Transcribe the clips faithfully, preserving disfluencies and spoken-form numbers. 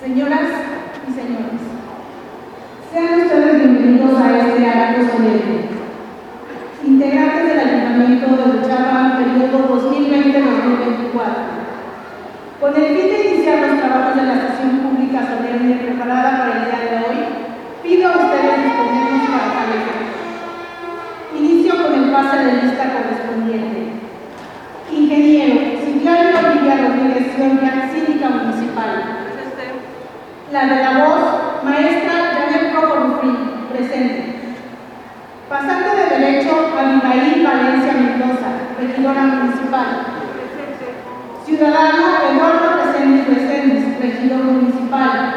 Señoras y señores, sean ustedes bienvenidos a este acto solemne. Integrantes del Ayuntamiento de Huichapan, periodo dos mil veinte a dos mil veinticuatro. Con el fin de iniciar los trabajos de la sesión pública solemne preparada para el día de hoy, pido a ustedes disponernos para tal efecto. Inicio con el pase de lista correspondiente. Ingeniero Ciclario Olivia Rodríguez Giorgia, síndica municipal. La de la voz, maestra Janet Procorufrín, presente. Pasante de Derecho, Abigail Valencia Mendoza, regidora municipal. Presente. Ciudadano Eduardo Reséndiz Reséndiz, regidor municipal.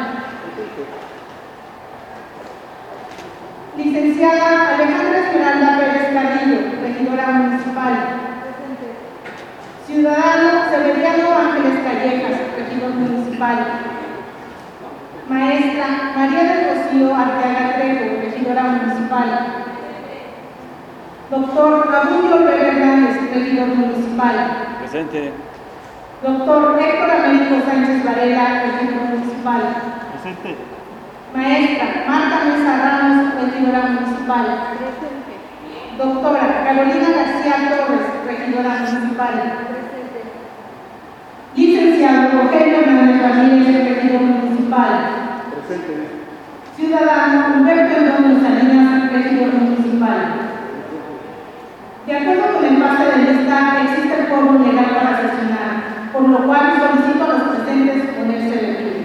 Licenciada Alejandra Esmeralda Pérez Carrillo, regidora municipal. Presente. Ciudadano Severiano Ángeles Callejas, regidor municipal. Maestra María del Rocío Arteaga Trejo, regidora municipal. Doctor Abulio Pérez Hernández, regidor municipal. Presente. Doctor Héctor Américo Sánchez Varela, regidor municipal. Presente. Maestra Marta Mesa Ramos, regidora municipal. Presente. Doctora Carolina García Torres, regidora municipal. Presente. Licenciado Rogelio Hernández Ramírez, regidor municipal. Presente. Ciudadano Humberto Antonio Salinas, regidor municipal. De acuerdo con el pase de lista, existe el quórum legal para sesionar, por lo cual solicito a los presentes ponerse de pie.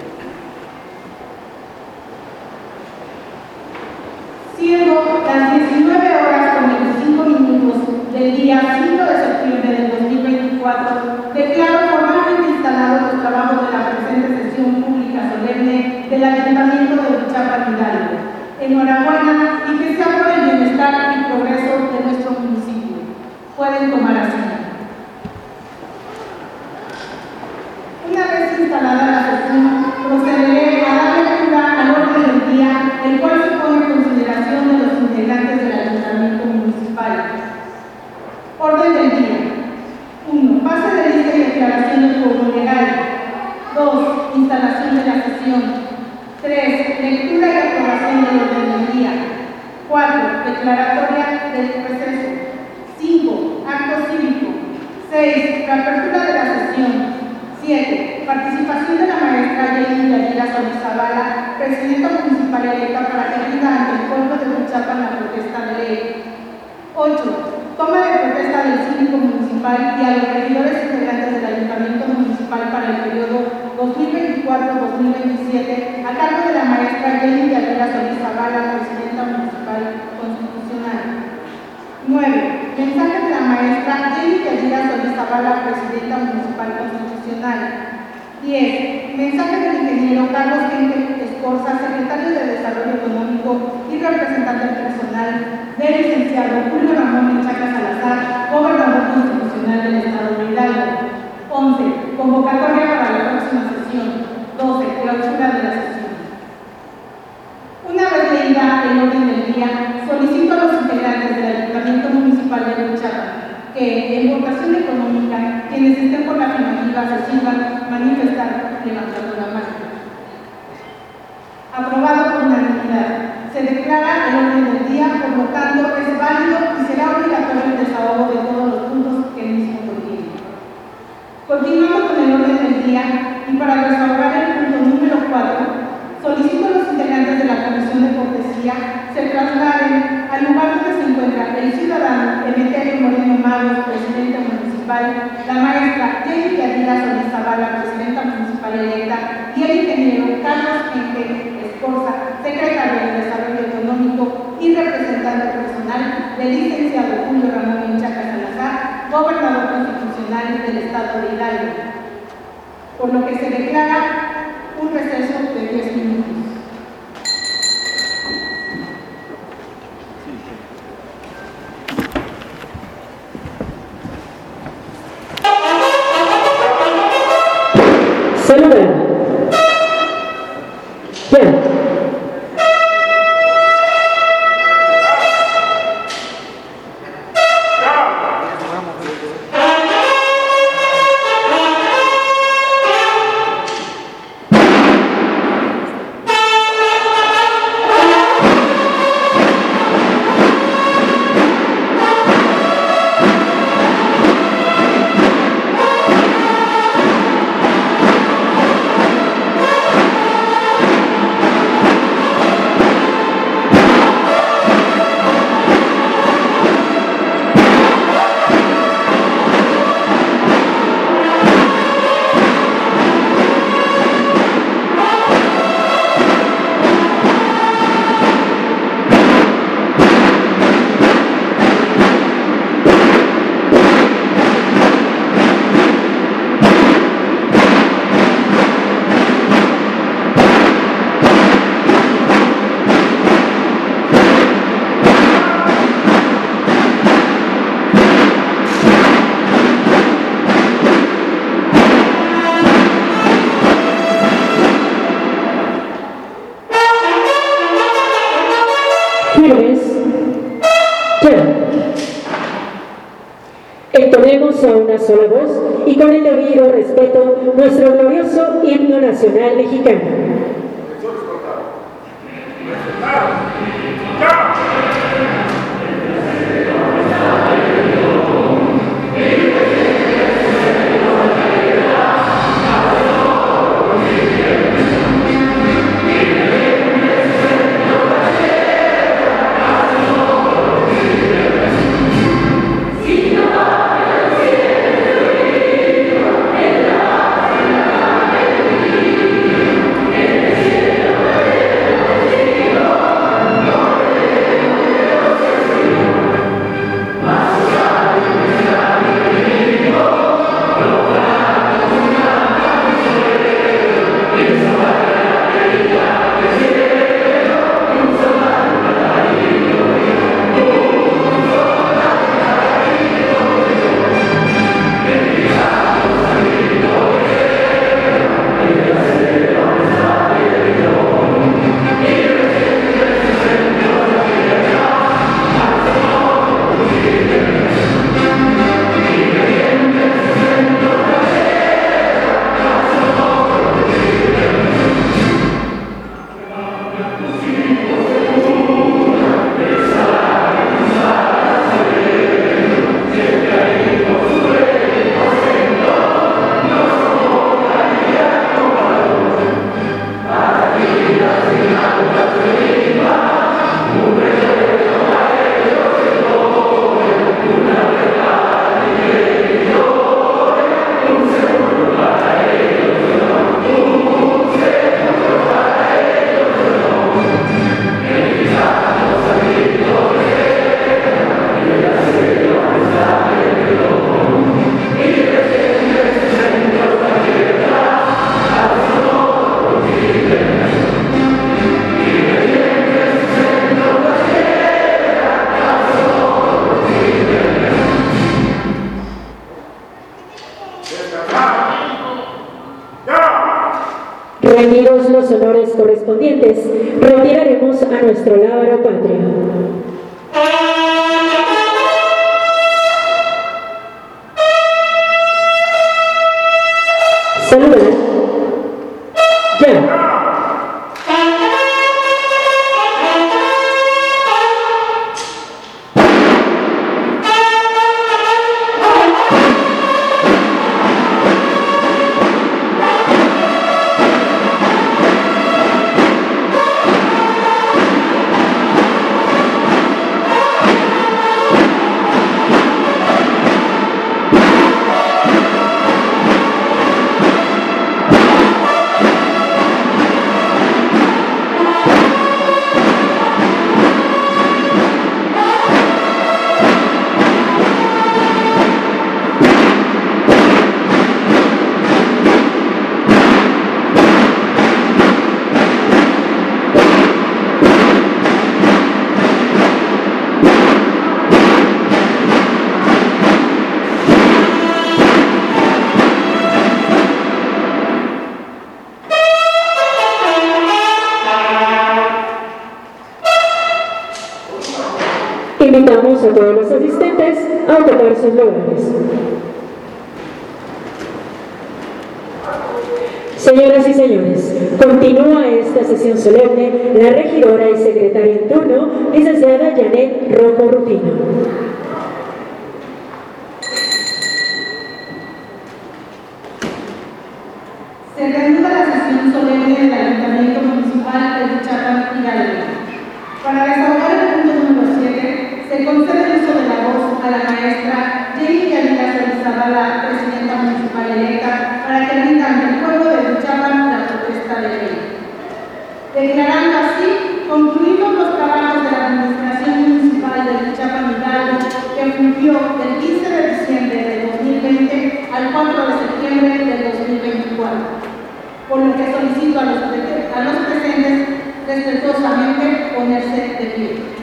Siendo las diecinueve horas con veinticinco minutos del día cinco de septiembre del dos mil veinticuatro, declaro formalmente instalados los trabajos de la presente sesión pública solemne del Ayuntamiento de Huichapan, Hidalgo. Enhorabuena y que sea por el bienestar y progreso de nuestro municipio. Pueden tomar asiento. Una vez instalada la sesión, procederé a dar lectura al orden del día, el cual supone consideración de los integrantes del Ayuntamiento municipal. Orden del día. uno. Pase de lista y declaración del quórum legal. dos. Instalación de la sesión. tres. Lectura y aprobación del orden del día. cuatro. Declaratoria del receso. cinco. Acto cívico. seis. Reapertura de la sesión. siete. Participación de la maestra Jenny Yadira Solís Zavala, presidenta municipal electa, para que rinda ante el pueblo de Huichapan la protesta de ley. ocho. Toma de protesta del síndico municipal y a los regidores integrantes del Ayuntamiento municipal para el periodo dos mil veinticuatro a dos mil veintisiete a cargo de la maestra Jenny Yadira Solís Zavala, presidenta municipal constitucional. nueve. Mensaje de la maestra Jenny Yadira Solís Zavala, presidenta municipal constitucional. diez. Mensaje del ingeniero Carlos Henkel Escorza, secretario de Desarrollo Económico y representante personal del licenciado Julio Ramón Menchaca Salazar, gobernador constitucional del Estado de Hidalgo. once. Convocatoria para la próxima sesión. doce. Clausura de la sesión. Una vez leída el orden del día, solicito a los integrantes del Ayuntamiento Municipal de Huichapan que, en votación económica, quienes estén por la afirmativa se sirvan manifestar levantando la mano. Aprobado por unanimidad. Se declara el orden del día, por lo tanto, es válido y será obligatorio el desahogo de todos los puntos que el mismo contiene. Continuamos con el orden del día y para desahogar el punto número cuatro, solicito a los integrantes de la Comisión de Cortesía se trasladen al lugar donde se encuentra el ciudadano Emeterio Moreno Magos, presidente municipal, la maestra Jenny Yadira Solís Zavala, presidenta municipal electa, y el ingeniero Carlos Henkel Escorza, secretario de Desarrollo Económico y representante personal del licenciado Julio Ramón Menchaca Salazar, gobernador constitucional del Estado de Hidalgo. Por lo que se declara un receso de diez minutos. Solo verán. Bien. a una sola voz y con el debido respeto nuestro glorioso himno nacional mexicano. Rendidos los honores correspondientes, retiraremos a nuestro lábaro patrio. Saludar. Ya. Invitamos a todos los asistentes a ocupar sus lugares. Señoras y señores, continúa esta sesión solemne la regidora y secretaria en turno, licenciada Janet Rojo Rufino. Se reanuda la sesión solemne del Ayuntamiento Municipal de Huichapan, Hidalgo. Para desahogar el punto número siete, se concede el uso de la voz a la maestra Jenny Yanira Elizabeth, presidenta municipal electa, para que rinda ante el pueblo de Huichapan la protesta de ley. Declarando así concluidos los trabajos de la Administración Municipal de Huichapan, Hidalgo, que fungió del quince de diciembre de dos mil veinte al cuatro de septiembre de dos mil veinticuatro. Por lo que solicito a los, a los presentes respetuosamente ponerse de pie.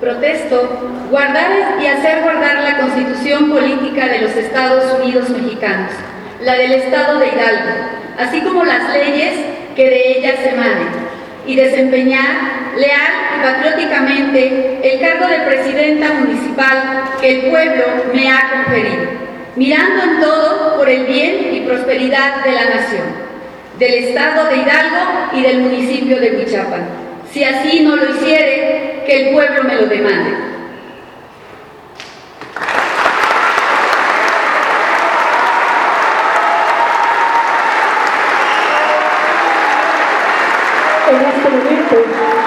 Protesto guardar y hacer guardar la Constitución Política de los Estados Unidos Mexicanos, la del Estado de Hidalgo, así como las leyes que de ellas emanen, y desempeñar leal y patrióticamente el cargo de presidenta municipal que el pueblo me ha conferido, mirando en todo por el bien y prosperidad de la nación, del Estado de Hidalgo y del municipio de Huichapan. Si así no lo hiciere, que el pueblo me lo demande. En este momento,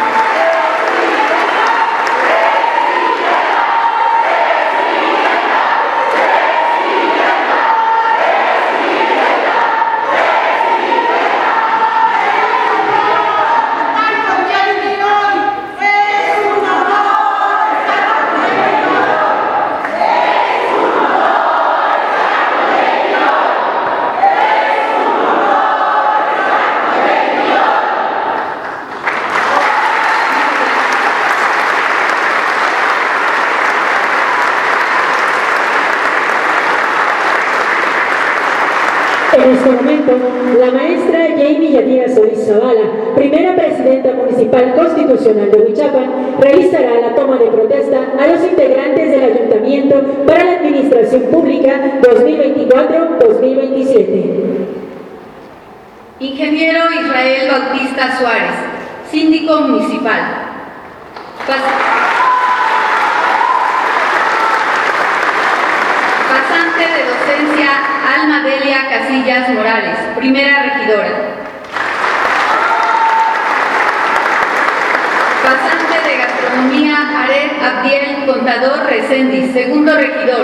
En este momento, la maestra Jamie Yadira Solís Zavala, primera presidenta municipal constitucional de Huichapan, realizará la toma de protesta a los integrantes del Ayuntamiento para la Administración Pública dos mil veinticuatro dos mil veintisiete. Ingeniero Israel Bautista Suárez, síndico municipal. Pas Pasante de docencia Alma Delia Casillas Morales, primera regidora. Pasante de gastronomía Aret Abdiel Contador Reséndiz, segundo regidor.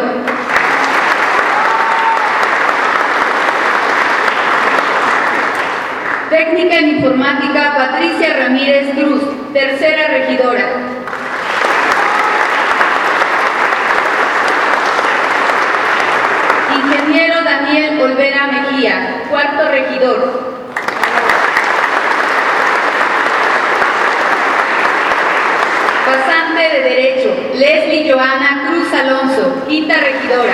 Técnica en informática Patricia Ramírez Cruz, tercera regidora. Ingeniero Daniel Olvera Mejía, cuarto regidor. Pasante de Derecho, Leslie Joana Cruz Alonso, quinta regidora.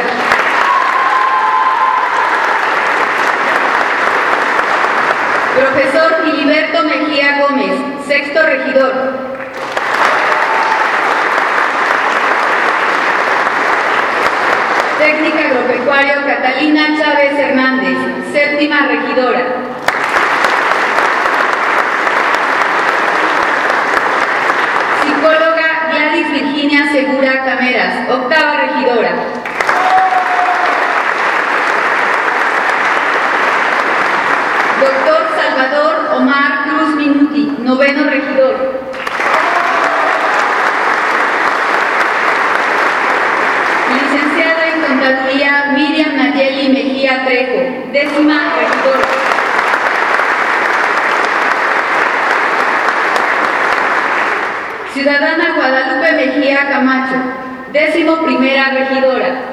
Profesor Filiberto Mejía Gómez, sexto regidor. Técnica agropecuario Catalina Chávez Hernández, séptima regidora. Psicóloga Gladys Virginia Segura Cameras, octava regidora. Doctor Salvador Omar Cruz Minuti, noveno regidor. Licenciada en Contaduría Miriam Nayeli Mejía Trejo, décima regidora. Ciudadana Guadalupe Mejía Camacho, décimo primera regidora.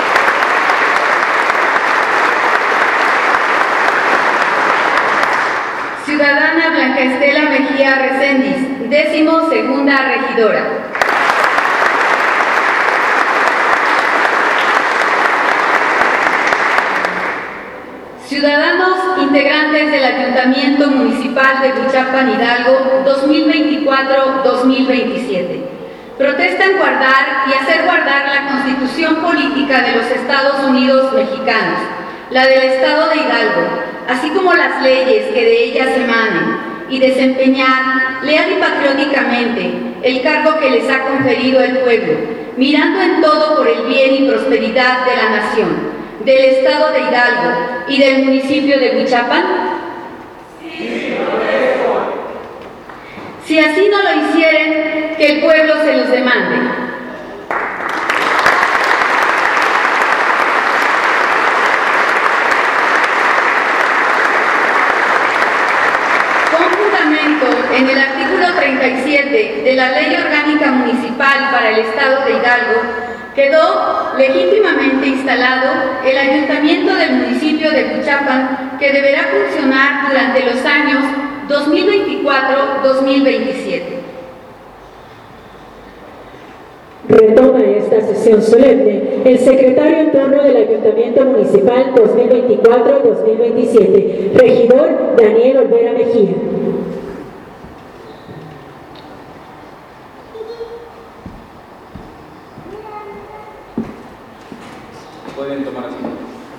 Ciudadana Blanca Estela Mejía Reséndiz, décimo segunda regidora. Ciudadanos integrantes del Ayuntamiento Municipal de Huichapan Hidalgo dos mil veinticuatro dos mil veintisiete. Protestan guardar y hacer guardar la Constitución Política de los Estados Unidos Mexicanos, la del Estado de Hidalgo, así como las leyes que de ellas emanen, y desempeñar leal y patrióticamente el cargo que les ha conferido el pueblo, mirando en todo por el bien y prosperidad de la nación, del Estado de Hidalgo y del municipio de Huichapan? Sí, si así no lo hicieren, que el pueblo se los demande. Con fundamento en el artículo treinta y siete de la Ley Orgánica Municipal para el Estado de Hidalgo, quedó legítimamente instalado el ayuntamiento del municipio de Huichapan, que deberá funcionar durante los años dos mil veinticuatro dos mil veintisiete. Retoma esta sesión solemne el secretario en turno del Ayuntamiento Municipal dos mil veinticuatro dos mil veintisiete, regidor Daniel Olvera Mejía. Pueden tomar asiento.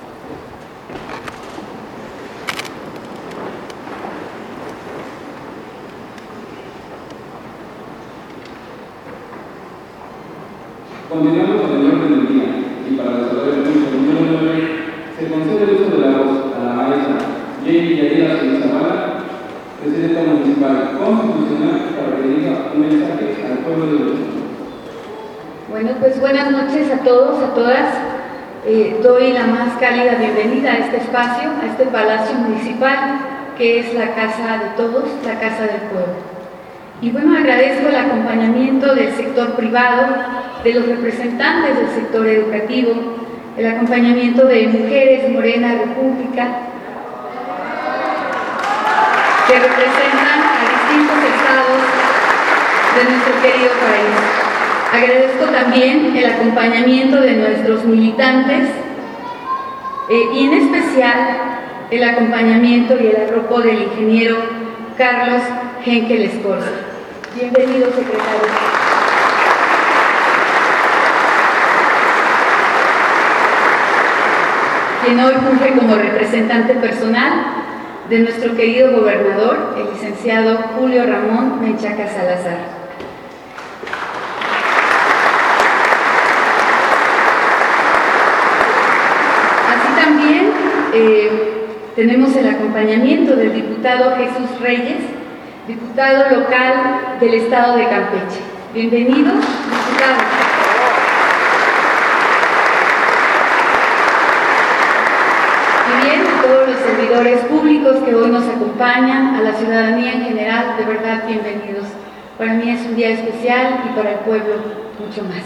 Continuamos con el orden del día y para resolver el punto número nueve se concede el uso de la voz a la maestra Jamie Yadira Solís Zavala, presidenta municipal constitucional, para que diga un mensaje al pueblo de Huichapan. Bueno, pues buenas noches a todos, a todas. Eh, doy la más cálida bienvenida a este espacio, a este palacio municipal, que es la casa de todos, la casa del pueblo. Y bueno, agradezco el acompañamiento del sector privado, de los representantes del sector educativo, el acompañamiento de Mujeres Morena República, que representan a distintos estados de nuestro querido país. Agradezco también el acompañamiento de nuestros militantes eh, y en especial el acompañamiento y el arropo del ingeniero Carlos Henkel Escorza. Bienvenido, secretario. Quien hoy funge como representante personal de nuestro querido gobernador, el licenciado Julio Ramón Menchaca Salazar. Así también eh, tenemos el acompañamiento del diputado Jesús Reyes, diputado local del estado de Campeche. Bienvenido, diputado. Y bien, a todos los servidores públicos que hoy nos acompañan, a la ciudadanía en general, de verdad, bienvenidos. Para mí es un día especial y para el pueblo mucho más.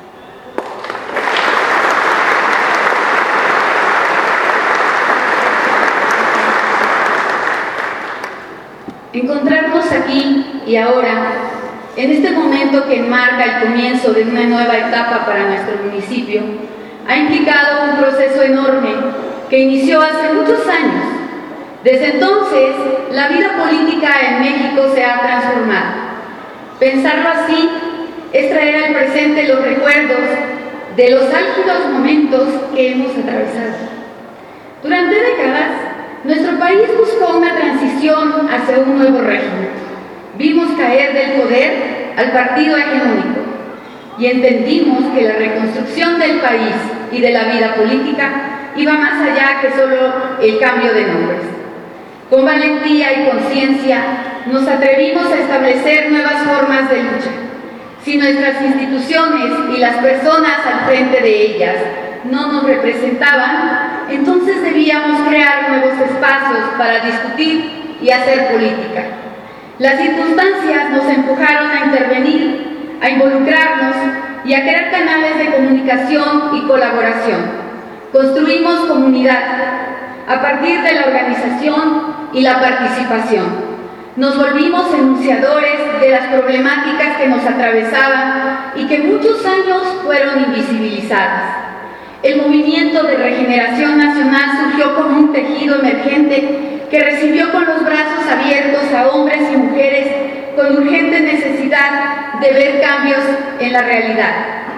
Encontrarnos aquí y ahora, en este momento que enmarca el comienzo de una nueva etapa para nuestro municipio, ha implicado un proceso enorme que inició hace muchos años. Desde entonces, la vida política en México se ha transformado. Pensarlo así es traer al presente los recuerdos de los álgidos momentos que hemos atravesado. Durante décadas, nuestro país buscó una transición hacia un nuevo régimen. Vimos caer del poder al partido hegemónico y entendimos que la reconstrucción del país y de la vida política iba más allá que solo el cambio de nombres. Con valentía y conciencia nos atrevimos a establecer nuevas formas de lucha. Si nuestras instituciones y las personas al frente de ellas no nos representaban, entonces debíamos crear nuevos espacios para discutir y hacer política. Las circunstancias nos empujaron a intervenir, a involucrarnos y a crear canales de comunicación y colaboración. Construimos comunidad a partir de la organización y la participación. Nos volvimos enunciadores de las problemáticas que nos atravesaban y que muchos años fueron invisibilizadas. El movimiento de regeneración nacional surgió como un tejido emergente que recibió con los brazos abiertos a hombres y mujeres con urgente necesidad de ver cambios en la realidad,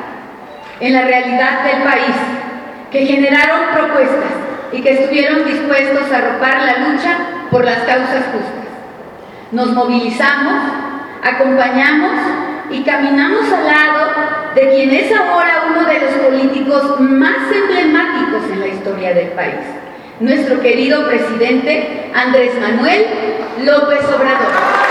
en la realidad del país, que generaron propuestas y que estuvieron dispuestos a arropar la lucha por las causas justas. Nos movilizamos, acompañamos y caminamos al lado de quien es ahora uno de los políticos más emblemáticos en la historia del país, nuestro querido presidente Andrés Manuel López Obrador.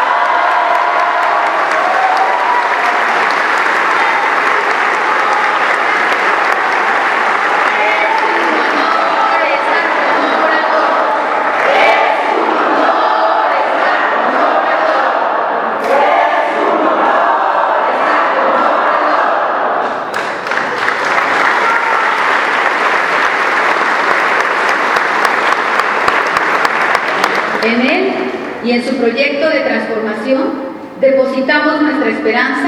En él y en su proyecto de transformación depositamos nuestra esperanza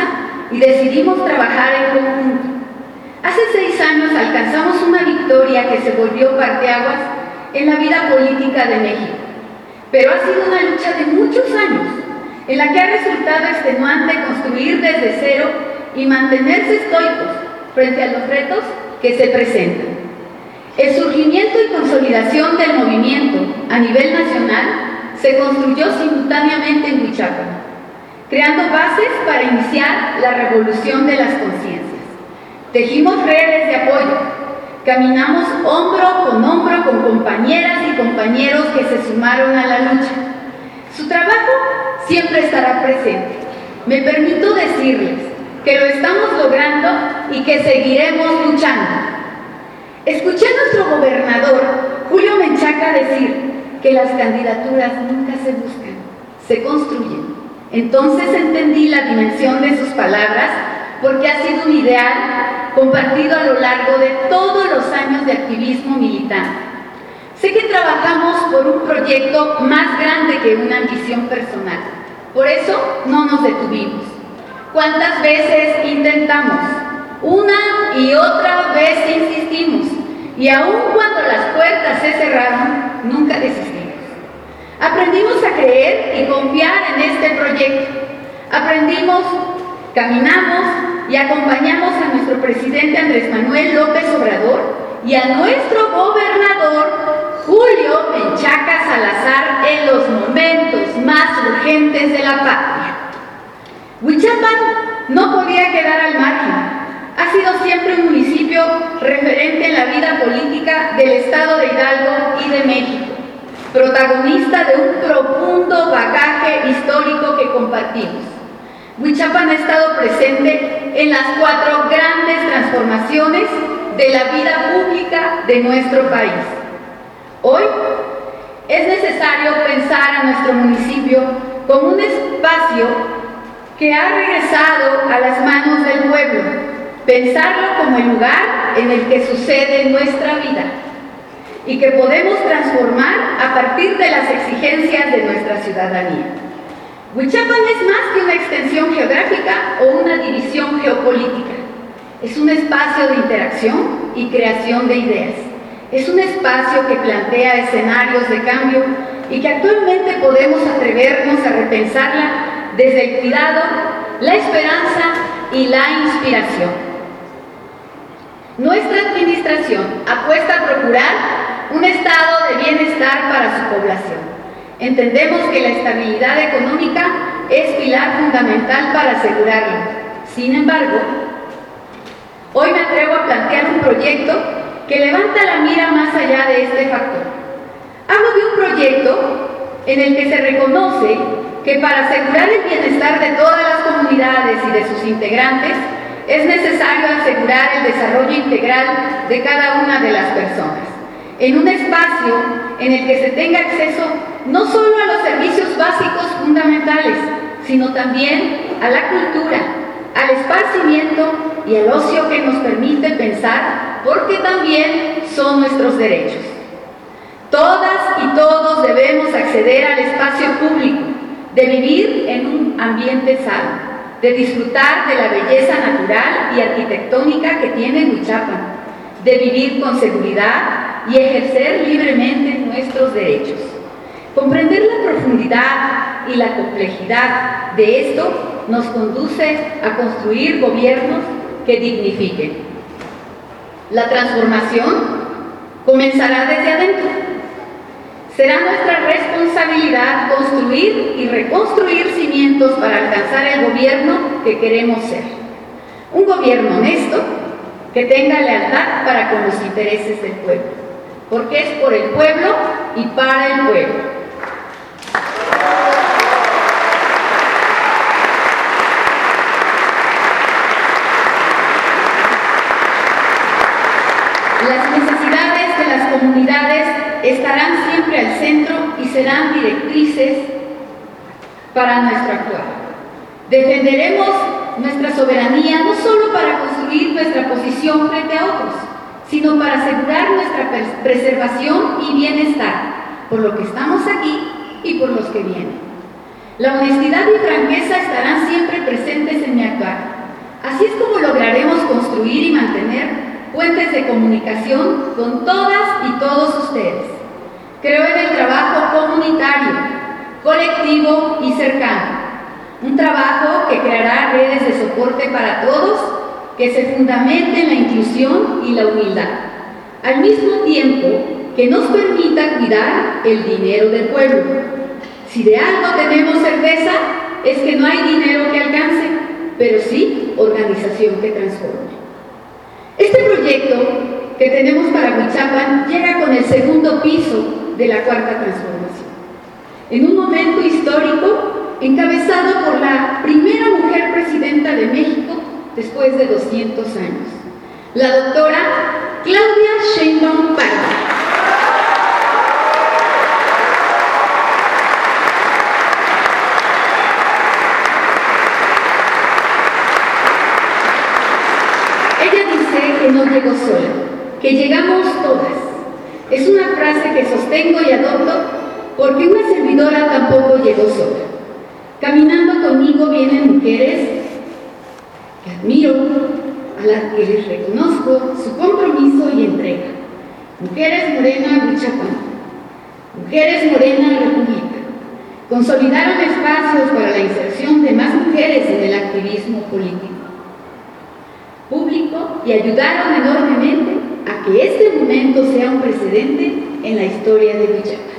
y decidimos trabajar en conjunto. Hace seis años alcanzamos una victoria que se volvió parteaguas en la vida política de México, pero ha sido una lucha de muchos años, en la que ha resultado extenuante construir desde cero y mantenerse estoicos frente a los retos que se presentan. El surgimiento y consolidación del movimiento a nivel nacional se construyó simultáneamente en Huichapan, creando bases para iniciar la revolución de las conciencias. Tejimos redes de apoyo, caminamos hombro con hombro con compañeras y compañeros que se sumaron a la lucha. Su trabajo siempre estará presente. Me permito decirles que lo estamos logrando y que seguiremos luchando. Escuché a nuestro gobernador, Julio Menchaca, decir que las candidaturas nunca se buscan, se construyen. Entonces entendí la dimensión de sus palabras, porque ha sido un ideal compartido a lo largo de todos los años de activismo militante. Sé que trabajamos por un proyecto más grande que una ambición personal. Por eso no nos detuvimos. ¿Cuántas veces intentamos? Una y otra vez insistimos. Y aun cuando las puertas se cerraron, nunca desistimos. Aprendimos a creer y confiar en este proyecto. Aprendimos, caminamos y acompañamos a nuestro presidente Andrés Manuel López Obrador y a nuestro gobernador Julio Menchaca Salazar en los momentos más urgentes de la patria. Huichapan no podía quedar al margen. Ha sido siempre un municipio referente en la vida política del estado de Hidalgo y de México, protagonista de un profundo bagaje histórico que compartimos. Huichapan ha estado presente en las cuatro grandes transformaciones de la vida pública de nuestro país. Hoy es necesario pensar a nuestro municipio como un espacio que ha regresado a las manos del pueblo, pensarlo como el lugar en el que sucede nuestra vida y que podemos transformar a partir de las exigencias de nuestra ciudadanía. Huichapan es más que una extensión geográfica o una división geopolítica. Es un espacio de interacción y creación de ideas. Es un espacio que plantea escenarios de cambio y que actualmente podemos atrevernos a repensarla desde el cuidado, la esperanza y la inspiración. Nuestra administración apuesta a procurar un estado de bienestar para su población. Entendemos que la estabilidad económica es pilar fundamental para asegurarlo. Sin embargo, hoy me atrevo a plantear un proyecto que levanta la mira más allá de este factor. Hablo de un proyecto en el que se reconoce que para asegurar el bienestar de todas las comunidades y de sus integrantes, es necesario asegurar el desarrollo integral de cada una de las personas, en un espacio en el que se tenga acceso no solo a los servicios básicos fundamentales, sino también a la cultura, al esparcimiento y al ocio que nos permite pensar, porque también son nuestros derechos. Todas y todos debemos acceder al espacio público, de vivir en un ambiente sano, de disfrutar de la belleza natural y arquitectónica que tiene Huichapan, de vivir con seguridad y ejercer libremente nuestros derechos. Comprender la profundidad y la complejidad de esto nos conduce a construir gobiernos que dignifiquen. La transformación comenzará desde adentro. Será nuestra responsabilidad construir y reconstruir cimientos para alcanzar el gobierno que queremos ser. Un gobierno honesto que tenga lealtad para con los intereses del pueblo, porque es por el pueblo y para el pueblo. Las necesidades de las comunidades estarán siempre al centro y serán directrices para nuestro actuar. Defenderemos nuestra soberanía no solo para construir nuestra posición frente a otros, sino para asegurar nuestra preservación y bienestar, por lo que estamos aquí y por los que vienen. La honestidad y franqueza estarán siempre presentes en mi actuar. Así es como lograremos construir y mantener puentes de comunicación con todas y todos ustedes. Creo en el trabajo comunitario, colectivo y cercano. Un trabajo que creará redes de soporte para todos, que se fundamente en la inclusión y la humildad, al mismo tiempo que nos permita cuidar el dinero del pueblo. Si de algo tenemos certeza, es que no hay dinero que alcance, pero sí organización que transforme. Este proyecto que tenemos para Huichapan llega con el segundo piso de la Cuarta Transformación, en un momento histórico encabezado por la primera mujer presidenta de México después de doscientos años, la doctora Claudia Sheinbaum Pardo. Ella dice que no llegó sola, que llegamos todas. Es una frase que sostengo y adopto porque una servidora tampoco llegó sola. Caminando conmigo vienen mujeres que admiro, a las que les reconozco su compromiso y entrega. Mujeres Morena Huichapan, Mujeres Morena República, consolidaron espacios para la inserción de más mujeres en el activismo político público y ayudaron enormemente a que este momento sea un precedente en la historia de Huichapan.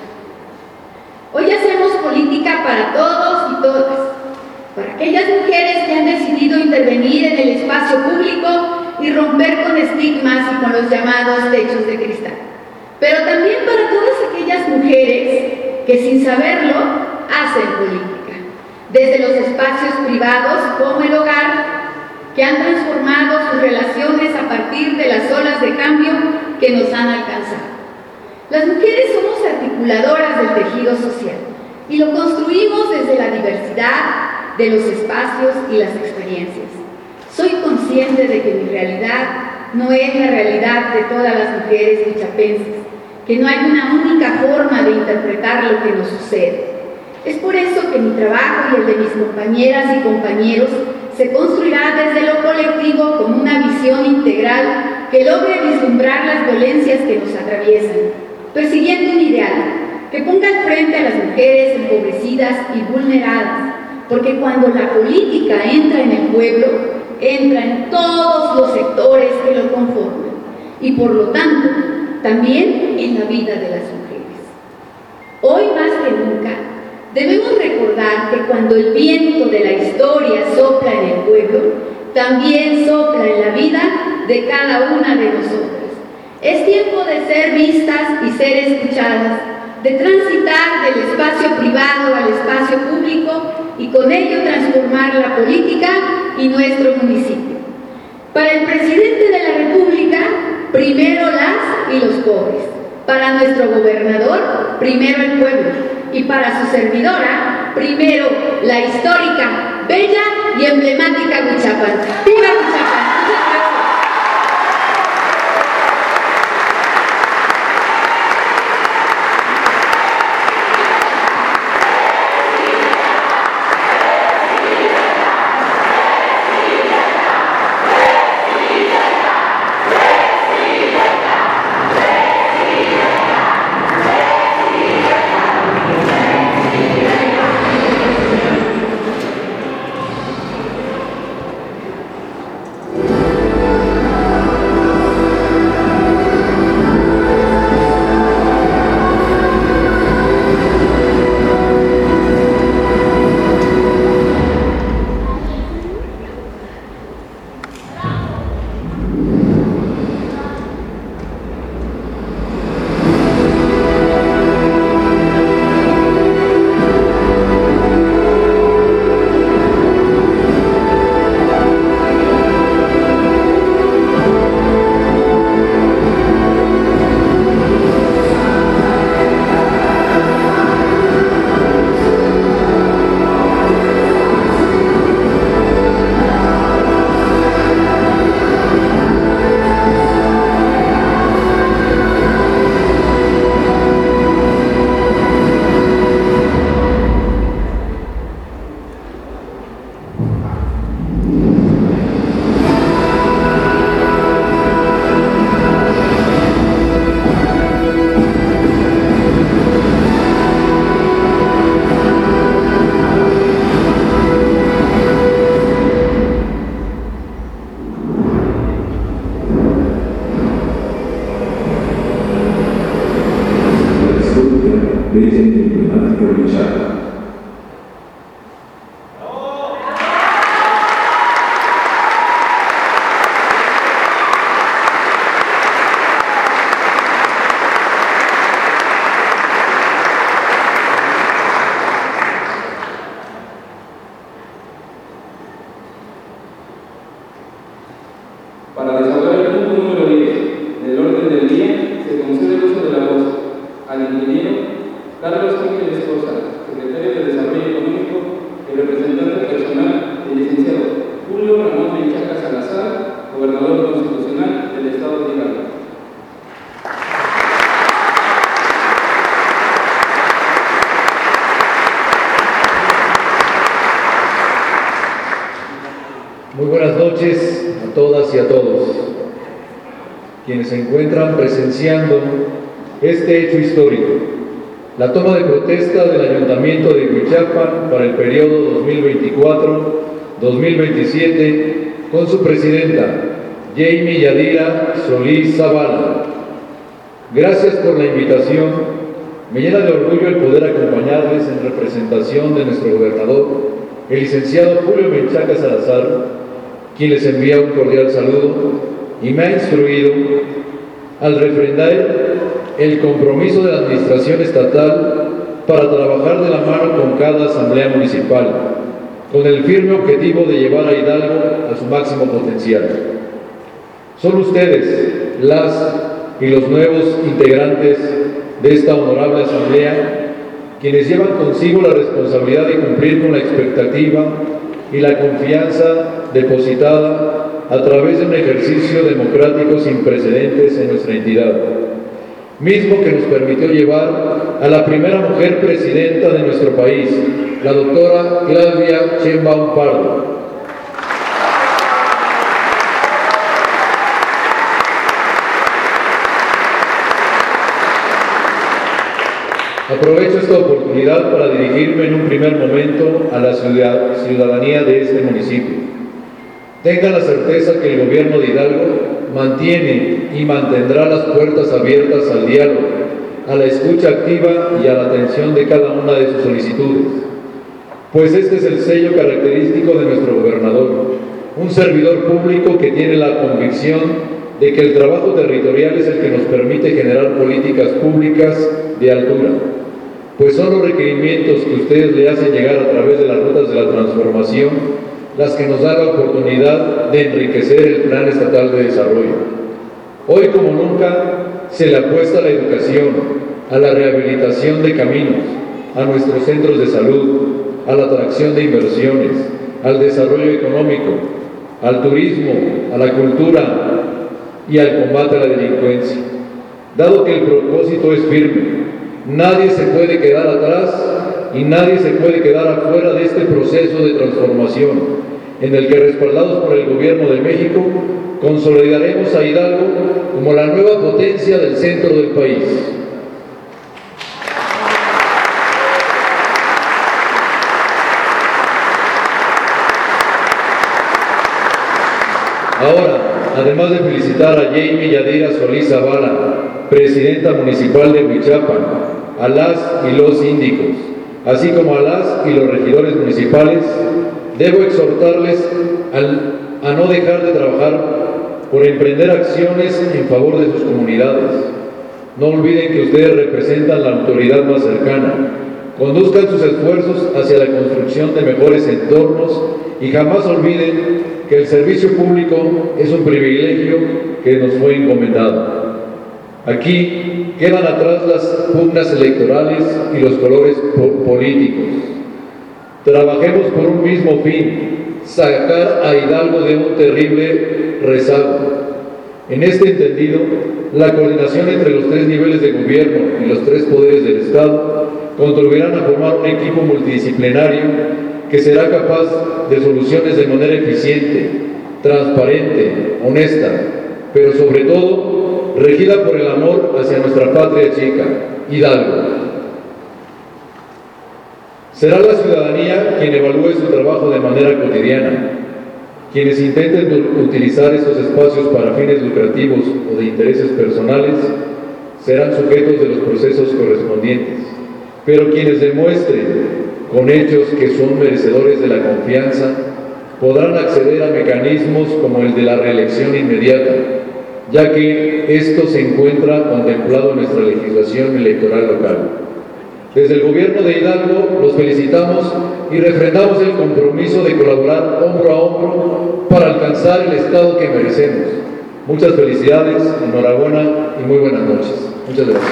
Hoy hacemos política para todos y todas, para aquellas mujeres que han decidido intervenir en el espacio público y romper con estigmas y con los llamados techos de cristal, pero también para todas aquellas mujeres que sin saberlo hacen política, desde los espacios privados como el hogar, que han transformado sus relaciones a partir de las olas de cambio que nos han alcanzado. Las mujeres somos articuladoras del tejido social y lo construimos desde la diversidad de los espacios y las experiencias. Soy consciente de que mi realidad no es la realidad de todas las mujeres huichapenses, que no hay una única forma de interpretar lo que nos sucede. Es por eso que mi trabajo y el de mis compañeras y compañeros se construirá desde lo colectivo con una visión integral que logre vislumbrar las violencias que nos atraviesan, persiguiendo un ideal que ponga al frente a las mujeres empobrecidas y vulneradas, porque cuando la política entra en el pueblo, entra en todos los sectores que lo conforman y por lo tanto también en la vida de las mujeres. Hoy más que nunca debemos recordar que cuando el viento de la historia sopla en el pueblo, también sopla en la vida de cada una de nosotras. Es tiempo de ser vistas y ser escuchadas, de transitar del espacio privado al espacio público y con ello transformar la política y nuestro municipio. Para el presidente de la República, primero las y los pobres. Para nuestro gobernador, primero el pueblo. Y para su servidora, primero la histórica, bella y emblemática Huichapan. ¡Viva Huichapan! Muchas gracias. de este emblemático Huichapan. Para desahogar el punto número diez del orden del día, se concede el uso de la voz al ingeniero Carlos Ángel Escosa, secretario de Desarrollo Económico y representante personal del licenciado Julio Ramón Menchaca Salazar, gobernador constitucional del Estado de Hidalgo. Muy buenas noches a todas y a todos, quienes se encuentran presenciando este hecho histórico, la toma de protesta del Ayuntamiento de Huichapan para el periodo dos mil veinticuatro a dos mil veintisiete con su presidenta, Jamie Yadira Solís Zavala. Gracias por la invitación. Me llena de orgullo el poder acompañarles en representación de nuestro gobernador, el licenciado Julio Menchaca Salazar, quien les envía un cordial saludo y me ha instruido al refrendar el compromiso de la Administración Estatal para trabajar de la mano con cada Asamblea Municipal, con el firme objetivo de llevar a Hidalgo a su máximo potencial. Son ustedes, las y los nuevos integrantes de esta honorable Asamblea, quienes llevan consigo la responsabilidad de cumplir con la expectativa y la confianza depositada a través de un ejercicio democrático sin precedentes en nuestra entidad, mismo que nos permitió llevar a la primera mujer presidenta de nuestro país, la doctora Claudia Sheinbaum Pardo. Aprovecho esta oportunidad para dirigirme en un primer momento a la ciudadanía de este municipio. Tengan la certeza que el gobierno de Hidalgo mantiene y mantendrá las puertas abiertas al diálogo, a la escucha activa y a la atención de cada una de sus solicitudes, pues este es el sello característico de nuestro gobernador, un servidor público que tiene la convicción de que el trabajo territorial es el que nos permite generar políticas públicas de altura, pues son los requerimientos que ustedes le hacen llegar a través de las rutas de la transformación las que nos dan la oportunidad de enriquecer el Plan Estatal de Desarrollo. Hoy como nunca se le apuesta a la educación, a la rehabilitación de caminos, a nuestros centros de salud, a la atracción de inversiones, al desarrollo económico, al turismo, a la cultura y al combate a la delincuencia. Dado que el propósito es firme, nadie se puede quedar atrás y nadie se puede quedar afuera de este proceso de transformación, en el que, respaldados por el Gobierno de México, consolidaremos a Hidalgo como la nueva potencia del centro del país. Ahora, además de felicitar a Jamie Yadira Solís Zavala, presidenta municipal de Huichapan, a las y los síndicos, así como a las y los regidores municipales, debo exhortarles al, a no dejar de trabajar por emprender acciones en favor de sus comunidades. No olviden que ustedes representan la autoridad más cercana. Conduzcan sus esfuerzos hacia la construcción de mejores entornos y jamás olviden que el servicio público es un privilegio que nos fue encomendado. Aquí quedan atrás las pugnas electorales y los colores po- políticos. Trabajemos por un mismo fin, sacar a Hidalgo de un terrible rezago. En este entendido, la coordinación entre los tres niveles de gobierno y los tres poderes del Estado contribuirán a formar un equipo multidisciplinario que será capaz de soluciones de manera eficiente, transparente, honesta, pero sobre todo regida por el amor hacia nuestra patria chica, Hidalgo. Será la ciudadanía quien evalúe su trabajo de manera cotidiana. Quienes intenten utilizar estos espacios para fines lucrativos o de intereses personales serán sujetos de los procesos correspondientes, pero quienes demuestren con hechos que son merecedores de la confianza podrán acceder a mecanismos como el de la reelección inmediata, ya que esto se encuentra contemplado en nuestra legislación electoral local. Desde el gobierno de Hidalgo los felicitamos y refrendamos el compromiso de colaborar hombro a hombro para alcanzar el estado que merecemos. Muchas felicidades, enhorabuena y muy buenas noches. Muchas gracias.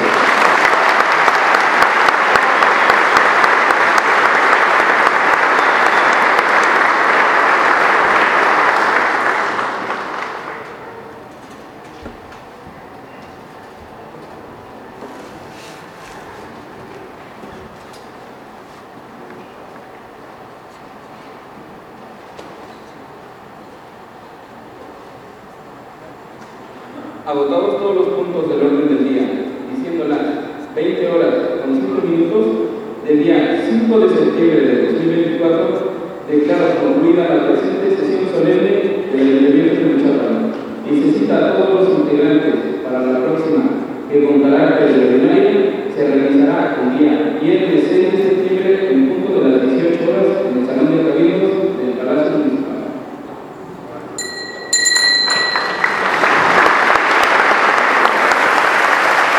Agotamos todos los puntos del orden del día, diciendo las veinte horas con cinco minutos del día cinco de septiembre de dos mil veinticuatro, declaro concluida la presente sesión solemne del Ayuntamiento de Huichapan y se cita a todos los integrantes para la próxima, que con carácter ordinario se realizará el día